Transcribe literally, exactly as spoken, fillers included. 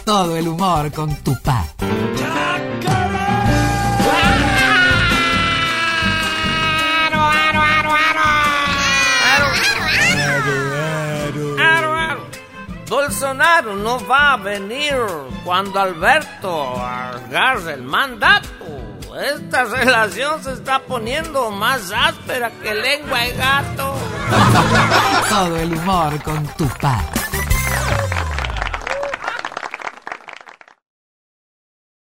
Todo el humor con Tupac. Bolsonaro no va a venir cuando Alberto agarre el mandato. Esta relación se está poniendo más áspera que lengua de gato. Todo el humor con Tupac.